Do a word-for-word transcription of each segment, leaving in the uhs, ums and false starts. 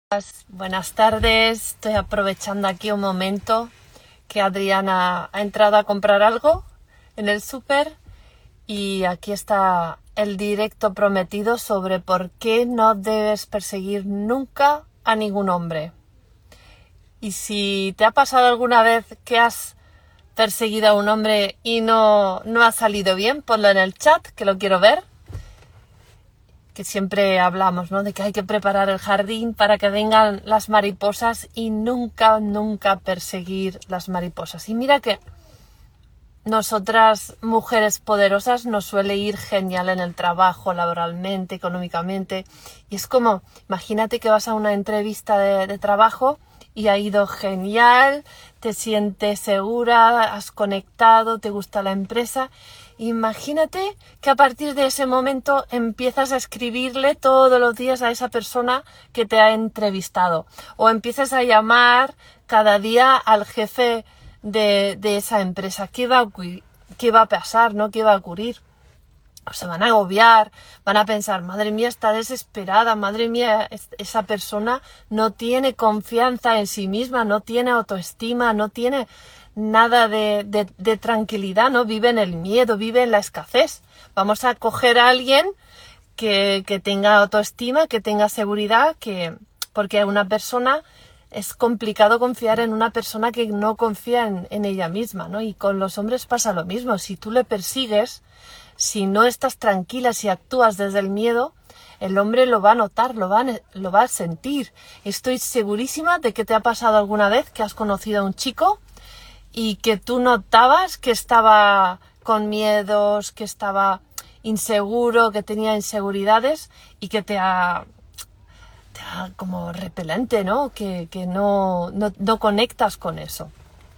Buenas tardes, estoy aprovechando aquí un momento que Adriana ha entrado a comprar algo en el súper y aquí está el directo prometido sobre por qué no debes perseguir nunca a ningún hombre. Y si te ha pasado alguna vez que has perseguido a un hombre y no, no ha salido bien, ponlo en el chat que lo quiero ver. Que siempre hablamos, ¿no? De que hay que preparar el jardín para que vengan las mariposas y nunca, nunca perseguir las mariposas. Y mira que nosotras, mujeres poderosas, nos suele ir genial en el trabajo, laboralmente, económicamente. Y es como, imagínate que vas a una entrevista de, de trabajo y ha ido genial, te sientes segura, has conectado, te gusta la empresa. Imagínate que a partir de ese momento empiezas a escribirle todos los días a esa persona que te ha entrevistado o empiezas a llamar cada día al jefe de, de esa empresa. ¿Qué va a, qué va a pasar, no? ¿Qué va a ocurrir? O se van a agobiar, van a pensar, madre mía, está desesperada, madre mía, esa persona no tiene confianza en sí misma, no tiene autoestima, no tiene nada de, de, de tranquilidad, ¿no? Vive en el miedo, vive en la escasez. Vamos a coger a alguien que, que tenga autoestima, que tenga seguridad, que porque una persona, es complicado confiar en una persona que no confía en, en ella misma, ¿no? Y con los hombres pasa lo mismo. Si tú le persigues, si no estás tranquila, si actúas desde el miedo, el hombre lo va a notar, lo va a, lo va a sentir. Estoy segurísima de que te ha pasado alguna vez que has conocido a un chico y que tú notabas que estaba con miedos, que estaba inseguro, que tenía inseguridades y que te ha, te ha como repelente, ¿no? Que, que no, no, no conectas con eso.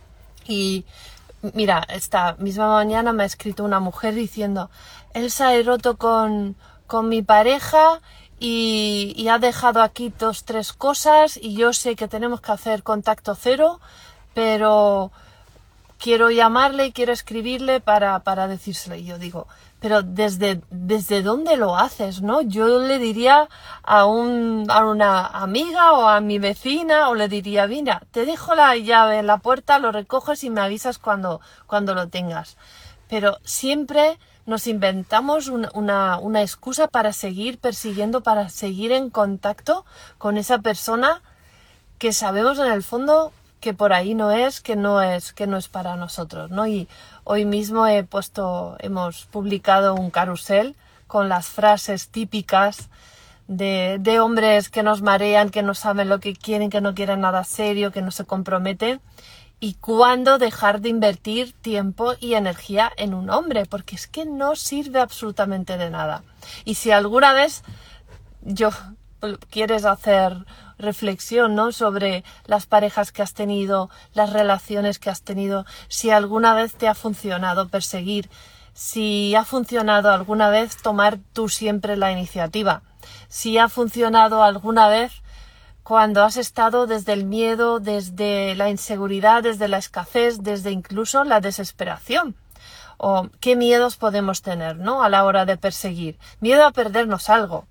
Y mira, esta misma mañana me ha escrito una mujer diciendo, Elsa, he roto con, con mi pareja y, y ha dejado aquí dos, tres cosas y yo sé que tenemos que hacer contacto cero, pero quiero llamarle y quiero escribirle para, para decírselo. Y yo digo, pero ¿desde, desde dónde lo haces, no? Yo le diría a, un, a una amiga o a mi vecina o le diría, mira, te dejo la llave en la puerta, lo recoges y me avisas cuando, cuando lo tengas. Pero siempre nos inventamos una, una, una excusa para seguir persiguiendo, para seguir en contacto con esa persona que sabemos en el fondo que por ahí no es, que no es, que no es para nosotros, ¿no? Y hoy mismo he puesto, hemos publicado un carrusel con las frases típicas de, de hombres que nos marean, que no saben lo que quieren, que no quieren nada serio, que no se comprometen. Y cuándo dejar de invertir tiempo y energía en un hombre, porque es que no sirve absolutamente de nada. Y si alguna vez yo quieres hacer reflexión, ¿no? Sobre las parejas que has tenido, las relaciones que has tenido, si alguna vez te ha funcionado perseguir, si ha funcionado alguna vez tomar tú siempre la iniciativa, si ha funcionado alguna vez cuando has estado desde el miedo, desde la inseguridad, desde la escasez, desde incluso la desesperación. O qué miedos podemos tener, ¿no? A la hora de perseguir. Miedo a perdernos algo.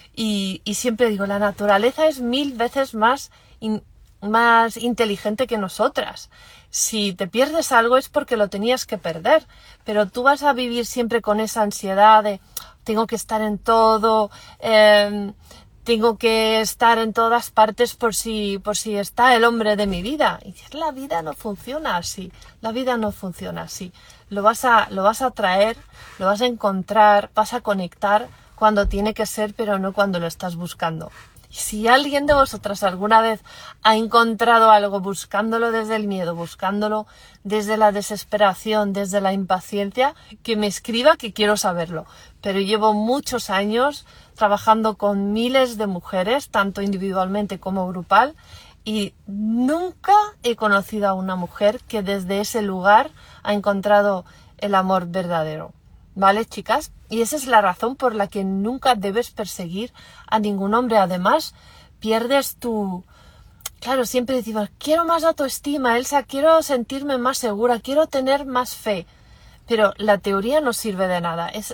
Y, y siempre digo, la naturaleza es mil veces más, in, más inteligente que nosotras. Si te pierdes algo es porque lo tenías que perder, pero tú vas a vivir siempre con esa ansiedad de tengo que estar en todo, eh, tengo que estar en todas partes por si, por si está el hombre de mi vida. Y la vida no funciona así, la vida no funciona así. Lo vas a, lo vas a traer, lo vas a encontrar, vas a conectar cuando tiene que ser, pero no cuando lo estás buscando. Y si alguien de vosotras alguna vez ha encontrado algo buscándolo desde el miedo, buscándolo desde la desesperación, desde la impaciencia, que me escriba, que quiero saberlo. Pero llevo muchos años trabajando con miles de mujeres, tanto individualmente como grupal, y nunca he conocido a una mujer que desde ese lugar ha encontrado el amor verdadero. ¿Vale, chicas? Y esa es la razón por la que nunca debes perseguir a ningún hombre. Además, pierdes tu... Claro, siempre decimos, quiero más autoestima, Elsa, quiero sentirme más segura, quiero tener más fe. Pero la teoría no sirve de nada. Es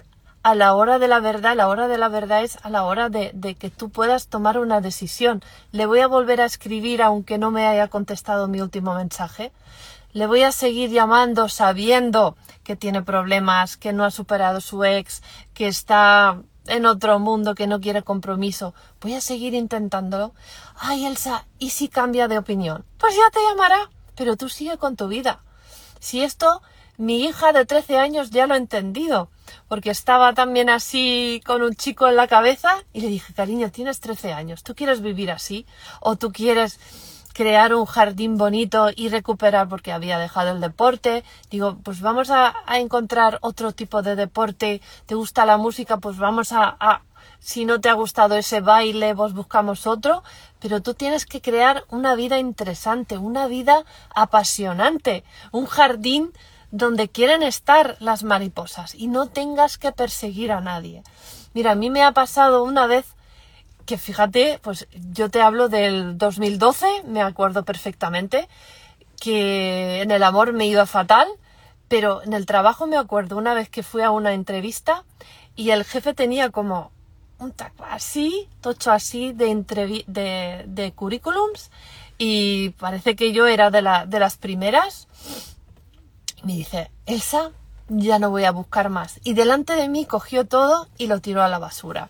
a la hora de la verdad, la hora de la verdad es a la hora de, de que tú puedas tomar una decisión. Le voy a volver a escribir aunque no me haya contestado mi último mensaje. Le voy a seguir llamando sabiendo que tiene problemas, que no ha superado su ex, que está en otro mundo, que no quiere compromiso. Voy a seguir intentándolo. Ay, Elsa, ¿y si cambia de opinión? Pues ya te llamará, pero tú sigue con tu vida. Si esto, mi hija de trece años ya lo ha entendido, porque estaba también así con un chico en la cabeza y le dije, cariño, tienes trece años, ¿tú quieres vivir así? ¿O tú quieres crear un jardín bonito y recuperar porque había dejado el deporte? Digo, pues vamos a, a encontrar otro tipo de deporte. ¿Te gusta la música? Pues vamos a, a... Si no te ha gustado ese baile, pues buscamos otro. Pero tú tienes que crear una vida interesante, una vida apasionante, un jardín donde quieren estar las mariposas y no tengas que perseguir a nadie. Mira, a mí me ha pasado una vez que, fíjate, pues yo te hablo del dos mil doce, me acuerdo perfectamente, que en el amor me iba fatal, pero en el trabajo me acuerdo una vez que fui a una entrevista y el jefe tenía como un taco así, tocho así de, entrevi- de, de currículums y parece que yo era de, la, de las primeras. Y me dice, Elsa, ya no voy a buscar más. Y delante de mí cogió todo y lo tiró a la basura.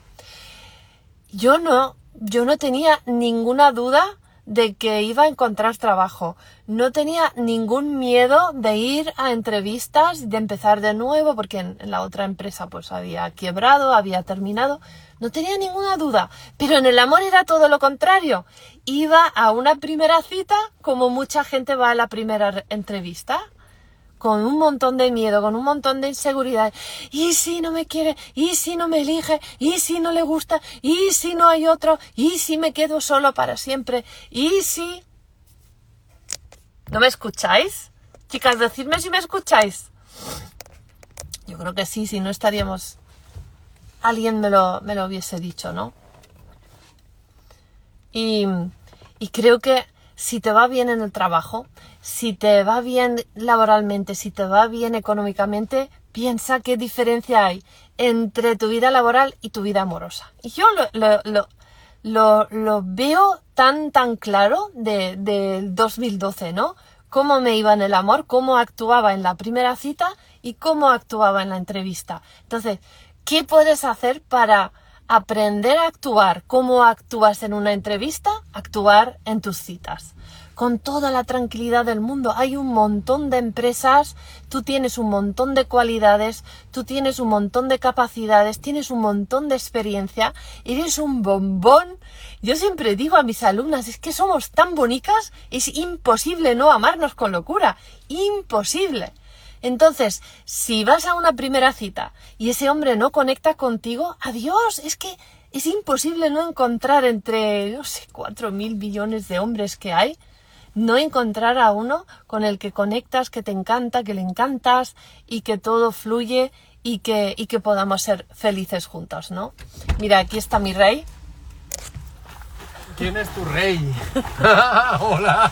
Yo no, yo no tenía ninguna duda de que iba a encontrar trabajo. No tenía ningún miedo de ir a entrevistas, de empezar de nuevo, porque en, en la otra empresa pues había quebrado, había terminado. No tenía ninguna duda. Pero en el amor era todo lo contrario. Iba a una primera cita como mucha gente va a la primera entrevista, con un montón de miedo, con un montón de inseguridad. ¿Y si no me quiere? ¿Y si no me elige? ¿Y si no le gusta? ¿Y si no hay otro? ¿Y si me quedo solo para siempre? ¿Y si...? ¿No me escucháis? Chicas, decidme si me escucháis. Yo creo que sí, si no estaríamos... Alguien me lo, me lo hubiese dicho, ¿no? Y, y creo que si te va bien en el trabajo, si te va bien laboralmente, si te va bien económicamente, piensa qué diferencia hay entre tu vida laboral y tu vida amorosa. Y yo lo, lo, lo, lo, lo veo tan, tan claro de, del dos mil doce, ¿no? Cómo me iba en el amor, cómo actuaba en la primera cita y cómo actuaba en la entrevista. Entonces, ¿qué puedes hacer para aprender a actuar? ¿Cómo actúas en una entrevista? Actuar en tus citas. Con toda la tranquilidad del mundo. Hay un montón de empresas, tú tienes un montón de cualidades, tú tienes un montón de capacidades, tienes un montón de experiencia, eres un bombón. Yo siempre digo a mis alumnas, es que somos tan bonitas, es imposible no amarnos con locura. Imposible. Entonces, si vas a una primera cita y ese hombre no conecta contigo, adiós, es que es imposible no encontrar entre, no sé, cuatro mil millones de hombres que hay, no encontrar a uno con el que conectas, que te encanta, que le encantas y que todo fluye y que, y que podamos ser felices juntos, ¿no? Mira, aquí está mi rey. ¿Quién es tu rey? Hola.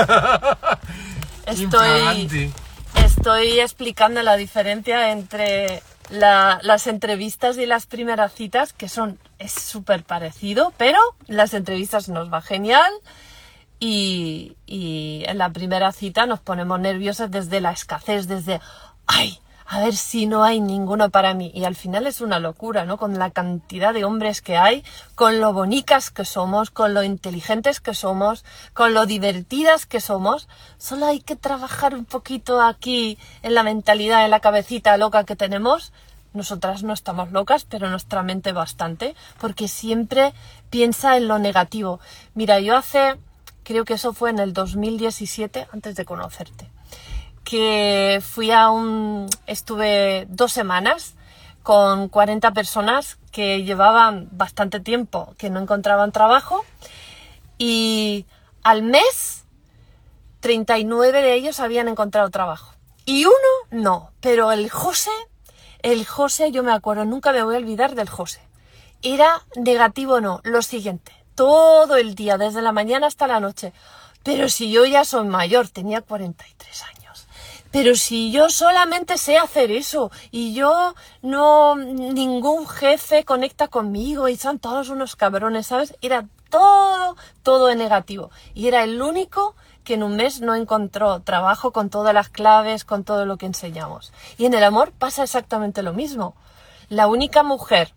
Estoy... Estoy explicando la diferencia entre la, las entrevistas y las primeras citas, que son es súper parecido, pero en las entrevistas nos va genial y, y en la primera cita nos ponemos nerviosas desde la escasez, desde ¡ay! A ver si no hay ninguno para mí. Y al final es una locura, ¿no? Con la cantidad de hombres que hay, con lo bonitas que somos, con lo inteligentes que somos, con lo divertidas que somos. Solo hay que trabajar un poquito aquí en la mentalidad, en la cabecita loca que tenemos. Nosotras no estamos locas, pero nuestra mente bastante, porque siempre piensa en lo negativo. Mira, yo hace, creo que eso fue en el dos mil diecisiete, antes de conocerte, que fui a un... estuve dos semanas con cuarenta personas que llevaban bastante tiempo que no encontraban trabajo y al mes treinta y nueve de ellos habían encontrado trabajo y uno no, pero el José, el José, yo me acuerdo, nunca me voy a olvidar del José. Era negativo, no, lo siguiente, todo el día, desde la mañana hasta la noche. Pero si yo ya soy mayor, tenía cuarenta y tres años. Pero si yo solamente sé hacer eso y yo no, ningún jefe conecta conmigo y son todos unos cabrones, ¿sabes? Era todo, todo en negativo. Y era el único que en un mes no encontró trabajo con todas las claves, con todo lo que enseñamos. Y en el amor pasa exactamente lo mismo. La única mujer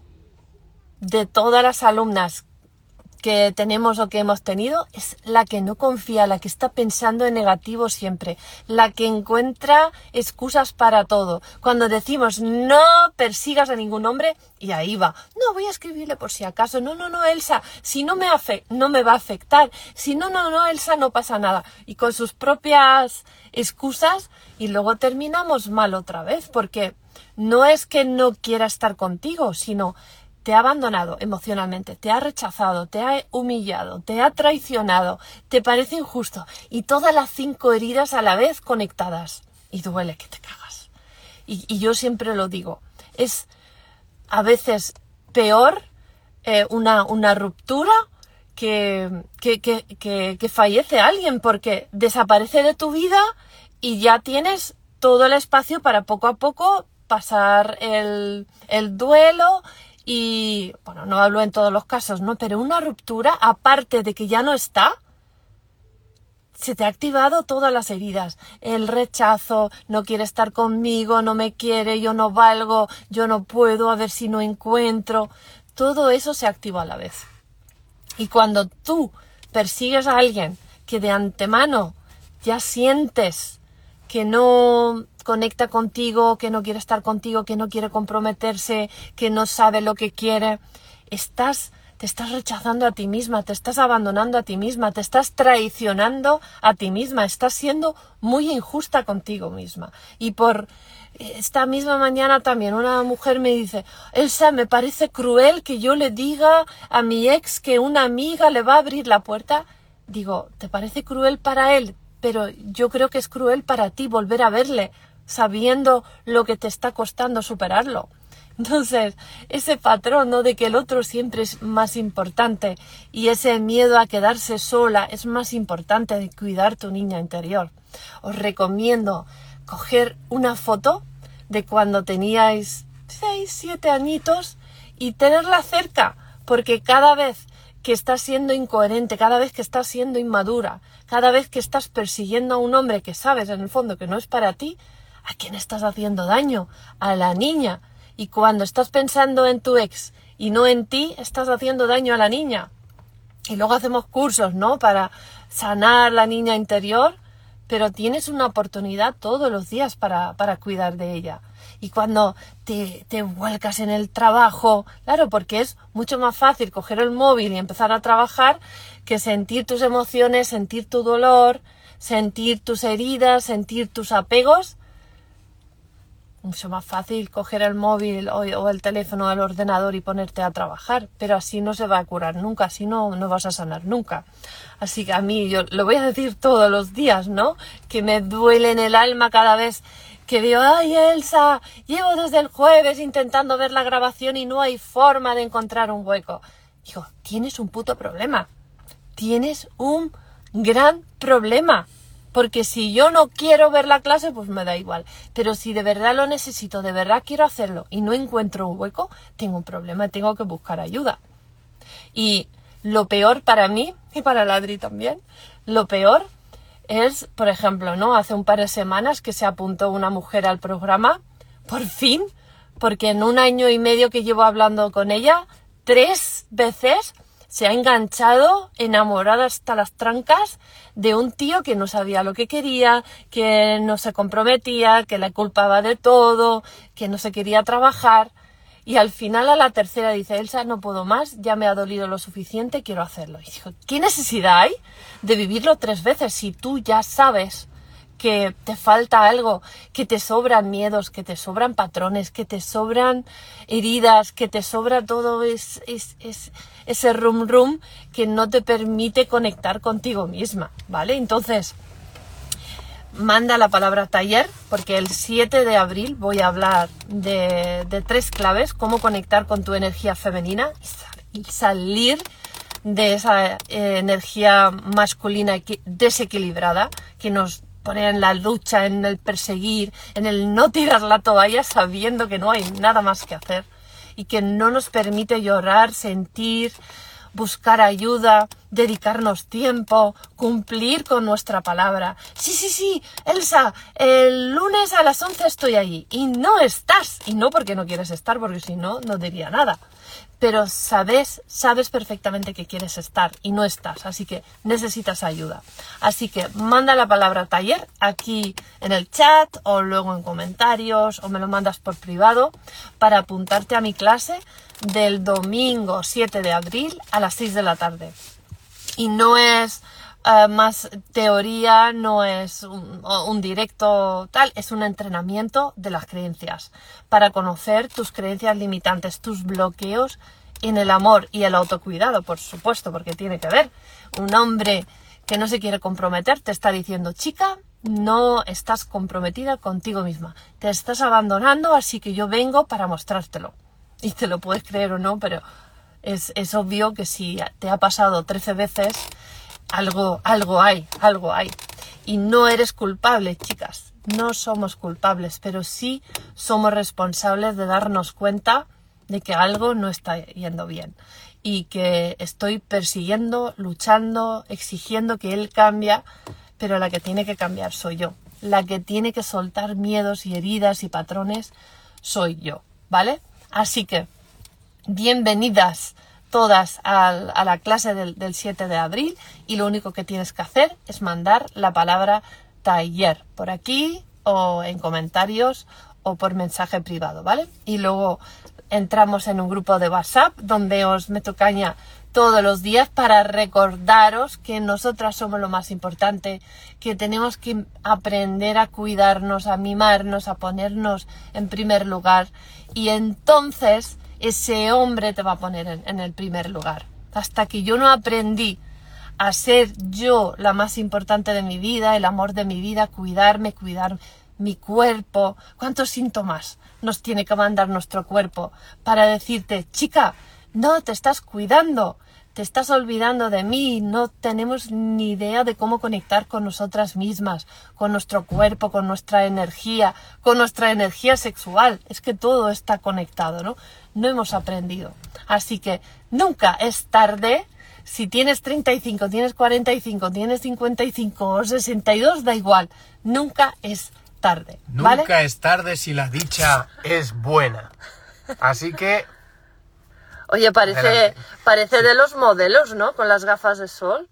de todas las alumnas que tenemos o que hemos tenido es la que no confía, la que está pensando en negativo siempre, la que encuentra excusas para todo. Cuando decimos no persigas a ningún hombre, y ahí va, no voy a escribirle por si acaso, no, no, no, Elsa, si no me, afe- no me va a afectar, si no, no, no, Elsa, no pasa nada. Y con sus propias excusas, y luego terminamos mal otra vez, porque no es que no quiera estar contigo, sino te ha abandonado emocionalmente, te ha rechazado, te ha humillado, te ha traicionado, te parece injusto y todas las cinco heridas a la vez conectadas. Y duele que te cagas. Y, y yo siempre lo digo, es a veces peor eh, una, una ruptura que, que, que, que, que fallece alguien, porque desaparece de tu vida y ya tienes todo el espacio para poco a poco pasar el, el duelo. Y, bueno, no hablo en todos los casos, ¿no? Pero una ruptura, aparte de que ya no está, se te ha activado todas las heridas. El rechazo, no quiere estar conmigo, no me quiere, yo no valgo, yo no puedo, a ver si no encuentro. Todo eso se activa a la vez. Y cuando tú persigues a alguien que de antemano ya sientes que no conecta contigo, que no quiere estar contigo, que no quiere comprometerse, que no sabe lo que quiere, estás, te estás rechazando a ti misma, te estás abandonando a ti misma, te estás traicionando a ti misma, estás siendo muy injusta contigo misma. Y por esta misma mañana también una mujer me dice, Elsa, me parece cruel que yo le diga a mi ex que una amiga le va a abrir la puerta. Digo, ¿te parece cruel para él? Pero yo creo que es cruel para ti volver a verle, sabiendo lo que te está costando superarlo. Entonces, ese patrón, ¿no?, de que el otro siempre es más importante y ese miedo a quedarse sola es más importante de cuidar tu niña interior. Os recomiendo coger una foto de cuando teníais seis, siete añitos y tenerla cerca, porque cada vez que estás siendo incoherente, cada vez que estás siendo inmadura, cada vez que estás persiguiendo a un hombre que sabes en el fondo que no es para ti, ¿a quién estás haciendo daño? A la niña. Y cuando estás pensando en tu ex y no en ti, estás haciendo daño a la niña. Y luego hacemos cursos, ¿no?, para sanar la niña interior, pero tienes una oportunidad todos los días para, para cuidar de ella. Y cuando te, te vuelcas en el trabajo, claro, porque es mucho más fácil coger el móvil y empezar a trabajar que sentir tus emociones, sentir tu dolor, sentir tus heridas, sentir tus apegos. Mucho más fácil coger el móvil o, o el teléfono o el ordenador y ponerte a trabajar, pero así no se va a curar nunca, así no, no vas a sanar nunca. Así que a mí, yo lo voy a decir todos los días, ¿no?, que me duele en el alma cada vez que veo, ay, Elsa, llevo desde el jueves intentando ver la grabación y no hay forma de encontrar un hueco. Digo, tienes un puto problema, tienes un gran problema. Porque si yo no quiero ver la clase, pues me da igual. Pero si de verdad lo necesito, de verdad quiero hacerlo y no encuentro un hueco, tengo un problema y tengo que buscar ayuda. Y lo peor para mí, y para la Adri también, lo peor es, por ejemplo, ¿no?, hace un par de semanas que se apuntó una mujer al programa, por fin, porque en un año y medio que llevo hablando con ella, tres veces se ha enganchado, enamorada hasta las trancas, de un tío que no sabía lo que quería, que no se comprometía, que le culpaba de todo, que no se quería trabajar. Y al final, a la tercera, dice, Elsa, no puedo más, ya me ha dolido lo suficiente, quiero hacerlo. Y dijo, ¿qué necesidad hay de vivirlo tres veces si tú ya sabes que te falta algo, que te sobran miedos, que te sobran patrones, que te sobran heridas, que te sobra todo es, es, es, ese rum rum que no te permite conectar contigo misma, ¿vale? Entonces, manda la palabra taller, porque el siete de abril voy a hablar de, de tres claves, cómo conectar con tu energía femenina y salir de esa eh, energía masculina desequilibrada que nos poner en la lucha, en el perseguir, en el no tirar la toalla sabiendo que no hay nada más que hacer y que no nos permite llorar, sentir, buscar ayuda, dedicarnos tiempo, cumplir con nuestra palabra. Sí, sí, sí, Elsa, el lunes a las once estoy allí. Y no estás. Y no porque no quieres estar, porque si no, no diría nada. Pero sabes, sabes perfectamente que quieres estar y no estás. Así que necesitas ayuda. Así que manda la palabra taller aquí en el chat o luego en comentarios o me lo mandas por privado para apuntarte a mi clase del domingo siete de abril a las seis de la tarde. Y no es uh, más teoría, no es un, un directo tal, es un entrenamiento de las creencias para conocer tus creencias limitantes, tus bloqueos en el amor y el autocuidado, por supuesto, porque tiene que ver. Un hombre que no se quiere comprometer te está diciendo, chica, no estás comprometida contigo misma, te estás abandonando, así que yo vengo para mostrártelo. Y te lo puedes creer o no, pero es, es obvio que si te ha pasado trece veces, algo, algo hay, algo hay. Y no eres culpable, chicas. No somos culpables, pero sí somos responsables de darnos cuenta de que algo no está yendo bien. Y que estoy persiguiendo, luchando, exigiendo que él cambie, pero la que tiene que cambiar soy yo. La que tiene que soltar miedos y heridas y patrones soy yo, ¿vale? Así que, bienvenidas todas a, a la clase del, del siete de abril y lo único que tienes que hacer es mandar la palabra taller por aquí o en comentarios o por mensaje privado, ¿vale? Y luego entramos en un grupo de WhatsApp donde os meto caña todos los días para recordaros que nosotras somos lo más importante, que tenemos que aprender a cuidarnos, a mimarnos, a ponernos en primer lugar y entonces ese hombre te va a poner en, en el primer lugar. Hasta que yo no aprendí a ser yo la más importante de mi vida, el amor de mi vida, cuidarme, cuidar mi cuerpo. ¿Cuántos síntomas nos tiene que mandar nuestro cuerpo para decirte, chica, no te estás cuidando, te estás olvidando de mí, no tenemos ni idea de cómo conectar con nosotras mismas, con nuestro cuerpo, con nuestra energía, con nuestra energía sexual? Es que todo está conectado, ¿no? No hemos aprendido. Así que nunca es tarde. Si tienes treinta y cinco, tienes cuarenta y cinco, tienes cincuenta y cinco o sesenta y dos, da igual. Nunca es tarde, ¿vale? Nunca es tarde si la dicha es buena. Así que... Oye, parece, Adelante. parece sí. De los modelos, ¿no? Con las gafas de sol.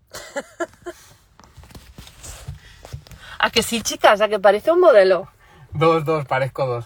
¿A que sí, chicas? ¿A que parece un modelo? Dos, dos, parezco dos.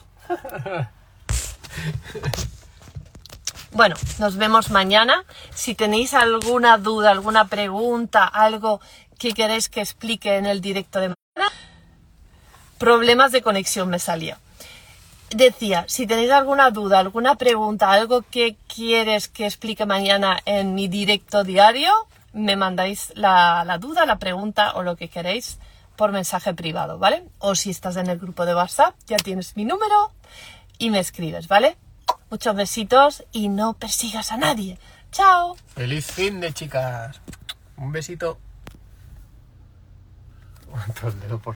Bueno, nos vemos mañana. Si tenéis alguna duda, alguna pregunta, algo que queréis que explique en el directo de mañana, problemas de conexión me salía. Decía, si tenéis alguna duda, alguna pregunta, algo que quieres que explique mañana en mi directo diario, me mandáis la, la duda, la pregunta o lo que queréis por mensaje privado, ¿vale? O si estás en el grupo de WhatsApp, ya tienes mi número y me escribes, ¿vale? Muchos besitos y no persigas a nadie. ¡Chao! Feliz fin de chicas. Un besito.